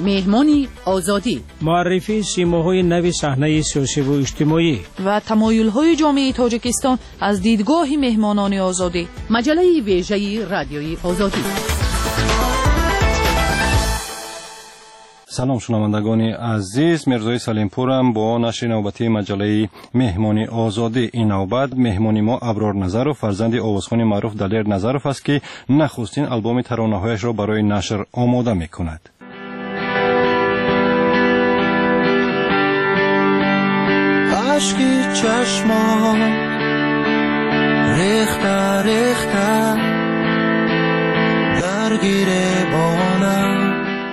مهمانی آزادی، معرفی سیماهای نوی صحنه سیاسی و اجتماعی و تمایل‌های جامعه تاجیکستان از دیدگاه مهمانان آزادی. مجله ویژه رادیوی آزادی. سلام شنوندگان عزیز، مرزای سلیمپورم با نشر نوبتی مجله مهمانی آزادی. این نوبت مهمانی ما ابرار نظرов فرزند آوازخوان معروف دلیر نظرов است که نخستین آلبوم ترانه‌هایش را برای نشر آماده می‌کند. عشقی چشما ریخته ریخته درگیره بانم.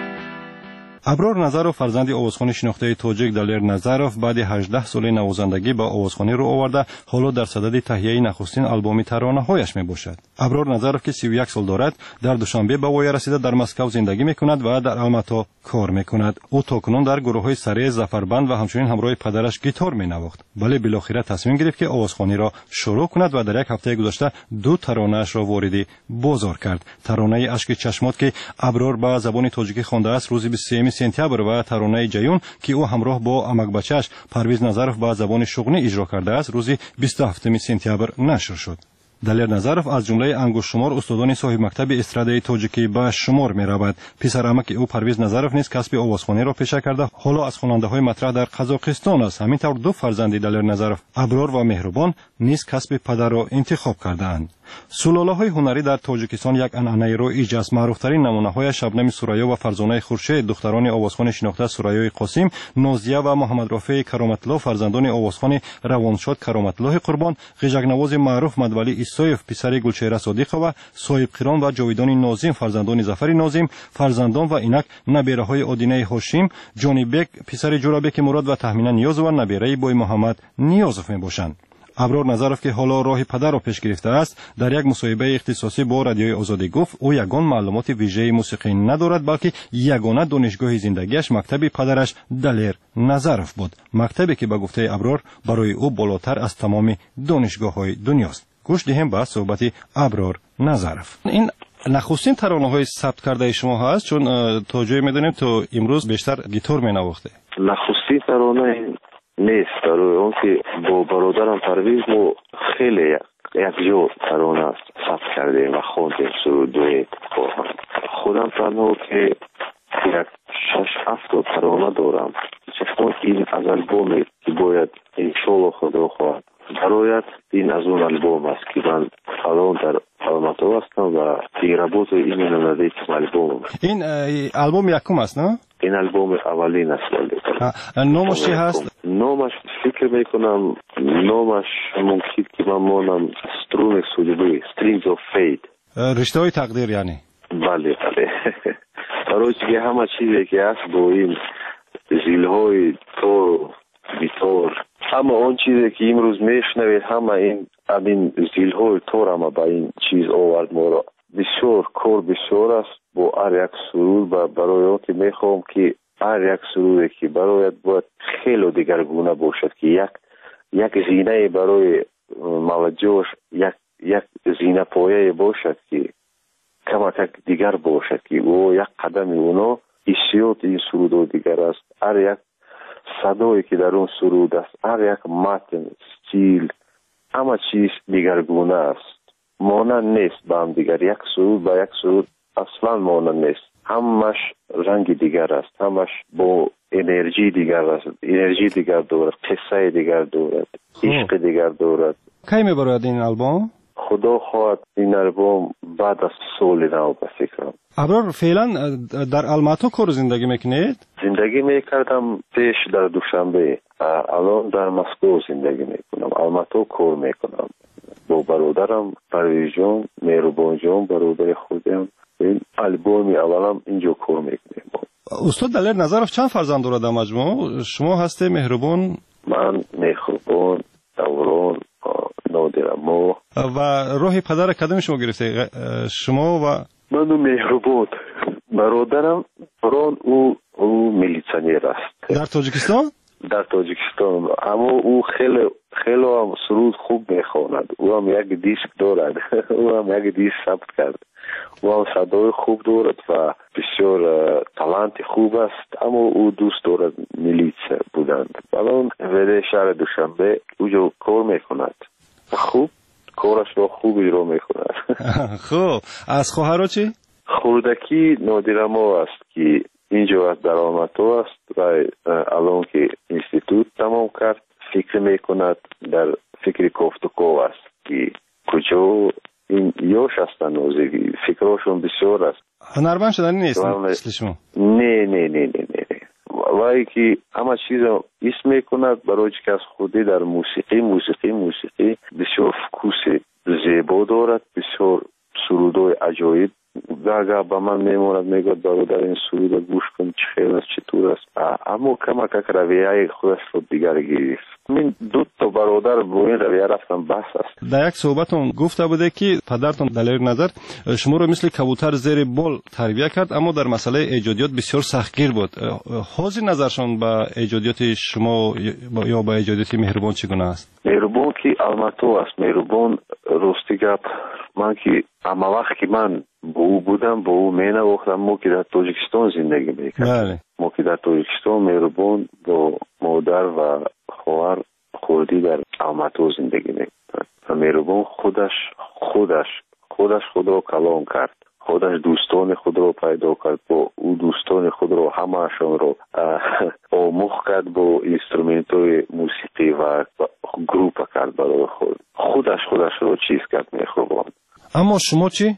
ابرار نظرов فرزند آوازخوان شناخته تاجیک دلیر نظرов بعد 18 سال نوازندگی با آوازخوانی رو آورده، حالا در صدد تهیه نخستین آلبوم ترانه‌هایش میباشد. ابرار نظرov که 31 سال دارد، در دوشنبه به وای رسیده در مسکو زندگی میکند و در الماتا کار میکند. او تاکنون در گروه‌های سری زفربند و همچنین همراه پدرش گیتار مینواخت، ولی بالاخره تصمیم گرفت که آوازخوانی را شروع کند و در یک هفته گذشته 2 ترانه‌اش را وارد بازار کرد. ترانه اشک چشمات که ابرار به زبان تاجیکی خوانده است روز 23 سپتامبر و ترانه جیون که او همراه با امک بچه‌اش پرویز نظرov به زبان شغلی اجرا کرده است روز 27 سپتامبر نشر شد. دلیر نظرov از جمله انگشت شمار استادان صاحب مکتب استرادای تاجیکی به شمار می‌رود. پسر امک او پرویز نظرov نیز کسب آوازخوانی را پیشه کرده، حالا از خواننده‌های مطرح در قزاقستان است. همینطور 2 فرزند دلیر نظرov ابرار و مهربان نیز کسب پدر را انتخاب کردند. سلاله‌های هنری در تاجیکستان یک عنعنه رایج است. معروف‌ترین نمونه‌های شبنم سوریا و فرزانه خورشید دختران آوازخوان شناخته سوریای قاسم، نازیه و محمد رافع کرامت‌الله فرزندان آوازخوان روانشاد کرامت‌الله قربان، غژک‌نواز معروف مدولی ایسایف پسر گلچهره صادقه و صاحب قیران و جاویدان ناظم فرزندان ظفر ناظم، فرزندان و اینک نبیره‌های آدینه هاشم، جانی بک پسر جورابک مراد و تهمینه نیاز و نبیره بوی محمد نیازف میباشند. ابرار نظرov که حالا راه پدر را پیش گرفته است، در یک مصاحبه اختصاصی با رادیوی آزادی گفت او یگان معلومات ویژه موسیقی ندارد، بلکه یگانه دانشگاه زندگیش مکتب پدرش دلیر نظرov بود، مکتبی که به گفته ابرار برای او بالاتر از تمام دانشگاه‌های دنیاست. گوش دهیم به صحبت ابرار نظرov. این نخستین ترانه‌های ثبت کرده شما هست، چون تا جایی می‌دونیم تو امروز بیشتر گیتار می‌نواخته. نخستین ترانه نیست، در اون که با برادرم پرویز ما خیلی یک جا ترانه ثبت کردیم و خواندیم سرودویت با هم. خودم تنها که یک 6-7 ترانه دارم، چون این از البومی که باید انشالله خدا خواهد برایت این از اون البوم است که من الان در الماتا هستم و پیرابوت این نماده البوم. این البوم یکم است نه؟ این البوم اولین است. نامش چی هست؟ نامش فکر میکنم نامش ممکن که من مانم سترون سوجبی Strings of Fate، رشته های تقدیر یعنی. بله برای که همه چیزی که هست با این زیلهای تور بیتور، همه آن چیزی که امروز میشنوید همه این زیلهای تور همه با این چیز آورد ما را. بسیار کار بسیار است با هر یک سرود و برای آن که میخوام که هر یک سرودی که برایت باید خیلی دیگرگونه باشد که یک زینه برای موجهش یک زینه پایه باشد که کمک دیگر باشد که او یک قدم اونا حسیات این سرود دیگر است. هر یک صدایی که در اون سرود است، هر یک متن استیل همه چیز دیگرگونه است، مانند نیست با هم دیگر. یک سرود با یک سرود اصلا مانند نیست، همش رنگ دیگر است، همش با انرژی دیگر است، انرژی دیگر دارد، قصه دیگر دارد، عشق دیگر دارد. کی میبرد این آلبوم؟ خدا خواهد این آلبوم بعد از سال نو به فکرم. ابرار فعلا در الماتا کار زندگی میکنید؟ زندگی میکردم پیش در دوشنبه، الان در مسکو زندگی میکنم، الماتا کار میکنم با برادرم پرویز جان، مهربان جان برادر خودم. این آلبومی اولم اینجا کار میکنیم. استاد دلیر نظرov چند فرزند دارد در مجموع؟ شما هسته مهربان؟ من مهربان، دوران، نادرما. و راه پدر کدام شما گرفته؟ شما و من مهربان. برادرم بران او میلیسیونر است در تاجیکستان. در تاجیکستان، اما او خیلی هم سرود خوب میخواند. او هم یک دیسک دارد او هم یک دیسک ثبت کرد. او هم صدای خوب دارد و بسیار talent سلامت خوب است، اما او دوست دارد میلیس بودند. الان ولی شهر دوشنبه اونجا کار میکند، خوب کارش رو خوب اجرا میکند. خب از خواهرها چی؟ خوردکی نادرما است که اینجا از درآمدها است و الان که اینستیتوت تمام کرد فکر میکند، در فکر کوفتکو است که کجا این یوش هستن نوزگی فکرشون بسیار است. هنرمند شدن نیست مثل شما؟ نه ولی که همه چیز اسم میکند برای که از خودی در موسیقی بسیار فکوس زیبا دارد، بسیار سرودای عجایب گاگا با من میموند، میگوید برادر این سرود گوش کن چه خیلی است چطور است، اما کمک رویه خودش رو دیگر گرفت. من دو تا برادر با این رویه رفتم بحث است. در یک صحبتون گفته بوده که پدرتون دلیل نظر شما رو مثل کبوتر زیر بال تربیت کرد، اما در مسئله ایجادیات بسیار سختگیر بود. حاضر نظرشون با ایجادیات شما یا با ایجادیات مهربان چگونه است؟ مهربان که الماتو است، مهربان راستی گپ. من که اما وقت که من با او بودم با او مینه وقتم ما که در تاجیکستان زندگی میکردم، ما که در تاجیکستان مهربان با مادر و خواهر خودی در الماتو زندگی میکردم و مهربان خودش خود رو کلام کرد، خودش دوستان خود رو پیدا کرد، با او دوستان خود رو همه‌شون رو آموخت کرد، با اینسترومنت‌های موسیقی و گروپ کرد برای خودش رو چیز کرد مهربان. اما شما چی؟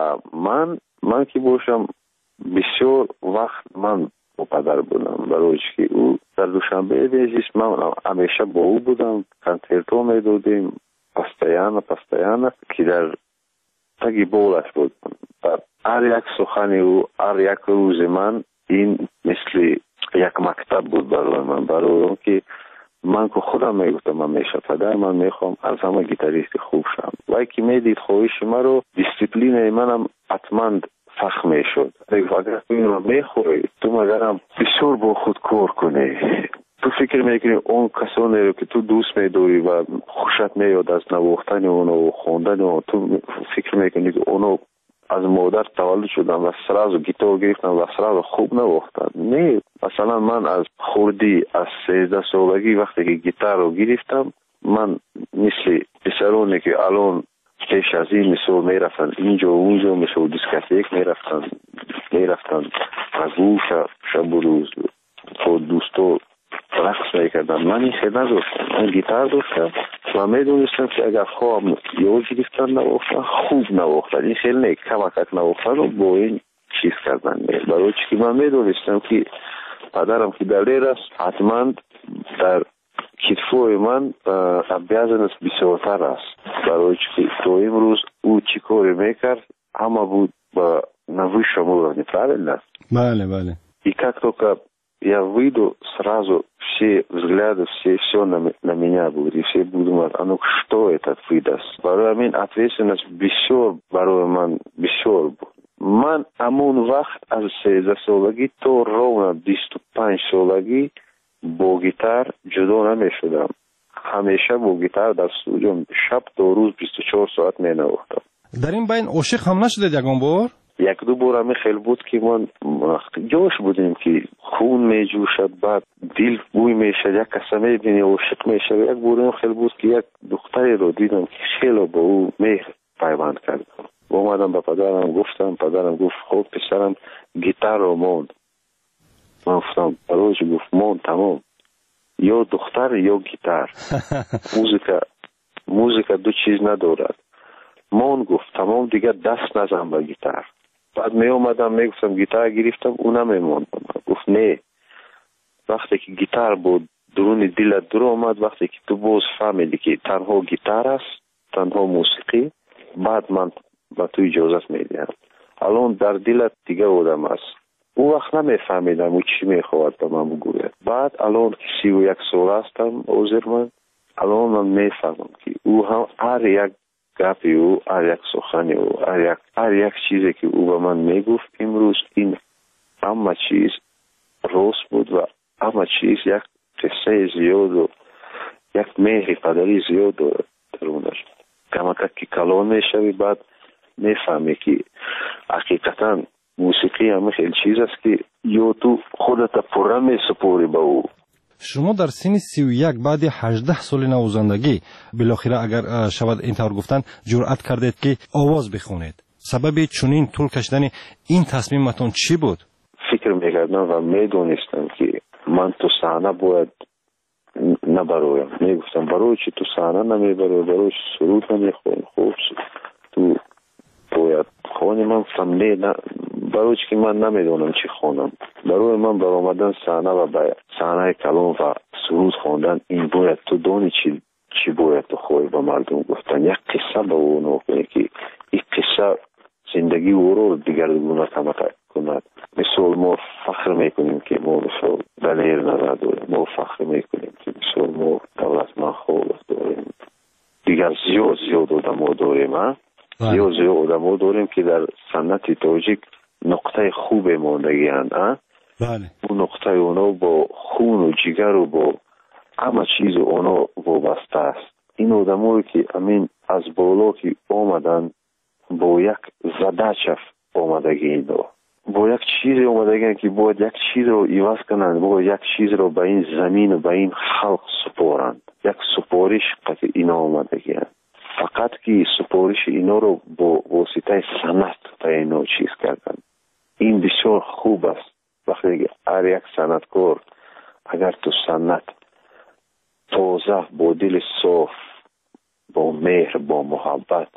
من که باشم بسیار وقت من با پدر بودم، برای که او در دوشنبه بیزیش من همیشه با او بودم، کنسرت‌ها میدادیم پستیانه که در تگی بولش بود. هر یک سخن او، هر یک روز من این مثل یک مکتب بود برای من، برای اون که من که خودم میگفتم همیشه پدر من میخوام از همه گیتاریست خوب شم، ولی که میدید خواهش من رو دیسیپلین منم حتما فخ میشد. اگر تو این رو میخوری تو مگرم بسیار با خود کار کنی، تو فکر میکنی اون کسانی رو که تو دوست میداری و خوشت میاد از نواختن اونو و خواندن اونو، تو فکر میکنی که اونو از مادر تولد شدن و سراز گیتار گرفتن و سراز خوب نواختن. نه، مثلا من از خوردی از 13 سالگی وقتی که گیتار رو گرفتم، من مثل پسرانی که الان پیش از این مثل میرفتن اینجا و اونجا، مثل دیسکتیک میرفتن از او شب و روز با دوستو رقص میکردم. من این خیلی نداشتم، من گیتار داشتم و میدونستم که اگر خواهم یا گرفتن نواختن خوب نواختن، این خیلی نه کمکت نواختن رو با این چیز کردن. برای که من میدونستم که پدرم که دلیر است، حتما در کتفوی من بیازنست بسیارتر است، برای که تو امروز او چی کاری میکرد همه بود با نوی شما неправильно. Бale. И как только я выйду, сразу все взгляды, все на меня будут, и все будут думать, а ну что этот выдаст. Барой мен ответственность бисёр, барой ман бисёр буд. Ман амон вақт аз 13 солаги то ровно 25 солаги бо гитар ҷудо намешудам. ҳамеша бо гитар дар студио шаб то рӯз 24 соат менавохтам. дар ин байн ошиқ ҳам нашудед ягон бор? یک دو بار همی خیلی بود که من جوش بودیم که خون می جوشد، بعد دل بوی می شد، یک کسا می بینی عاشق می شد. یک بار خیلی بود که یک دختری رو دیدم که خیلی با او مهر پیوند کرد. اومدم به پدرم گفتم، پدرم گفت خب پسرم گیتار رو موند. من گفتم روز گفت موند تمام، یا دختر یا گیتار. موزیکا دو چیز ندارد. موند گفت تمام دیگه دست نزن به گیتار. بعد می اومدم می گفتم گیتار گرفتم اونم میموندم. گفت نه، وقتی که گیتار بود درون دلت در اومد، وقتی که تو باز فهمیدی که تنها گیتار است، تنها موسیقی، بعد من با تو اجازت میدم. الان در دلت دیگه آدم است. اون وقت نمیفهمیدم او چی میخواد به من بگوید. بعد الان که 31 سال هستم عذر من، الان من میفهمم که او هم هر یک گپی او، هر یک سخنی او، هر یک چیزی که او به من میگفت امروز، این همه چیز راست بود و همه چیز یک قصه زیاد و یک مهر پدری زیاد درونش. کمکت که کلان میشوی بعد میفهمی که حقیقتا موسیقی همه خیلی چیز است که یا تو خودت پره می سپوری به او. شما در سن 31 بعد 18 سال نوازندگی بالاخره اگر شود اینطور گفتن جرأت کردید که آواز بخونید. سبب چنین طول کشیدن این تصمیمتون چی بود؟ فکر میکردم و میدونستم که من تو صحنه باید نبرویم. میگفتم برای چی تو صحنه نمیبروی، برای چی سرود نمیخونی، خوب تو باید خونی. من فهمیده نه، برای چی که من نمیدونم چی خونم. برای من برآمدن صحنه و به صحنه کلام و سرود خوندن این باید تو دونی چی باید تو خوی به مردم گفتن. یک قصه به اون نکنی که این قصه زندگی او رو دیگرگونه کند. مثال ما فخر میکنیم که ما مثال دلیر نظر داریم، ما فخر میکنیم که مثال ما دولتمند خالق داریم، دیگر زیاد آدم داریم. زیاد آدم داریم که در سنت تاجیک نقطه خوب ماندگی هستند. بله. اون نقطه اونا با خون و جگر و با همه چیز اونا وابسته است. این آدمایی که امین از بالا که آمدن با یک زدچف آمدگی اینا، با یک چیز آمدگی که باید یک چیز رو عوض کنند، باید یک چیز رو به این زمین و به این خلق سپارند. یک سپارش که اینا آمدگی هست. فقط که سپارش اینا رو با واسطه سنت تا اینا چیز کردن. این بسیار خوب است. وقتی هر یک سنتکار اگر تو سنت تازه با دل صاف، با مهر، با محبت،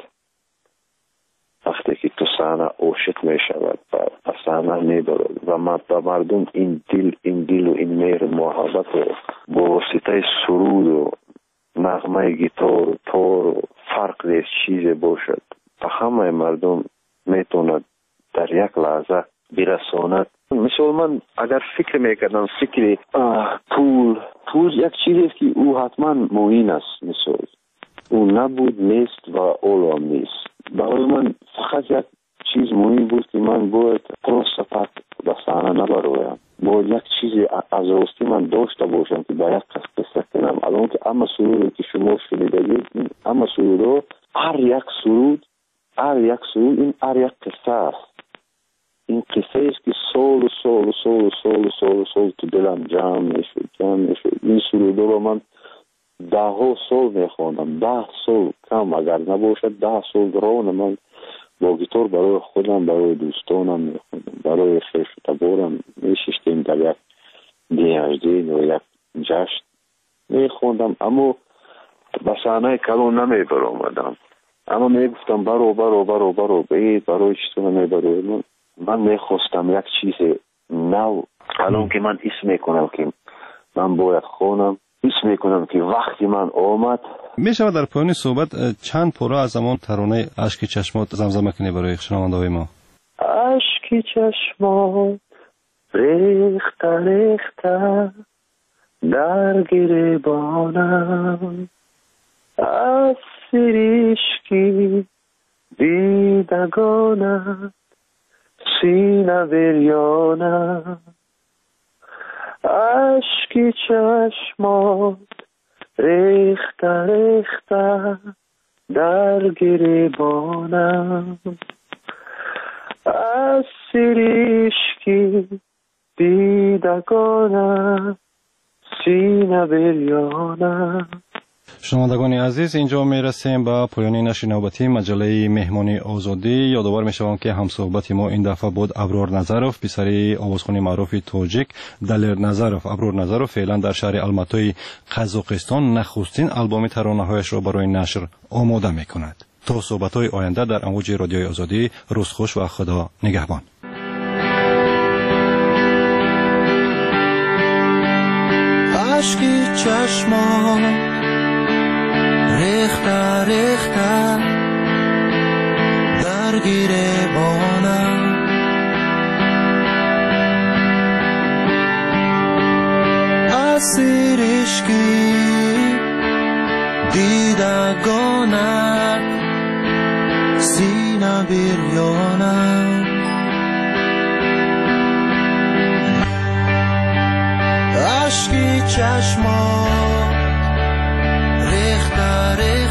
وقتی که تو صحنه عاشق می شود و صحنه می برد و به مردم این دل و این مهر محبت رو با واسطه سرود و نغمه گیتار و تار و فرق نیست چیز باشد و همه مردم میتوند در یک لحظه برساند. مثلا من اگر فکر میکردم فکر پول یک چیزی است که او حتما معین است. مثلا او نبود نیست و اولوام نیست. برای من فقط یک چیز مهم بود که من باید پروسپت به صحنه نبرویم. باید یک چیز از راستی من داشته باشم که با یک کس قصه کنم. الان که اما سرودی که شما شنیدید، اما سرود هر یک سرود این هر یک قصه است. این قصه است که سال تو دلم جمع میشد. این سرود رو من 10 سال میخواندم. 10 سال کم اگر نباشد 10 سال ران من با گیتار برای خودم، برای دوستانم میخوندم، برای خیش و تبارم میششتیم در یک دیهجدین و یک جشن میخوندم. اما به صحنه کلام نمیبرآمدم. اما میگفتم برو بید برای چطور نمیبرو. من میخواستم یک چیز نو. الان که من اسم میکنم که من باید خونم، اسم میکنم که وقتی من آمد. میشود در پایان صحبت چند پاره از زمان ترانه اشک چشمات زمزمه کنی برای شنونده‌های ما؟ اشک چشمات ریخته در گریبانم، از سریشکی دیدگانم، سینه بریانم. اشک چشمات ریخته در گریبانم، از سریشکی دیدگانم، سینه بریانم. شنوندگان عزیز، اینجا میرسیم به پایان نشر نوبتی مجله مهمانی آزادی. یادآور میشوم که همصحبت ما این دفعه بود ابرار نظروف، پسر آوازخوان معروف تاجیک دلیر نظروف. ابرار نظروف فعلا در شهر الماتای قزاقستان نخستین آلبوم ترانه‌هایش را برای نشر آماده میکند. تا صحبت‌های آینده در امواج رادیوی آزادی، روز خوش و خدا نگهبان. اشکی چشمان ریخته در گریبانم، از سرشکی دیدگانت، سینه بریانم. اشکی چشمان ریخته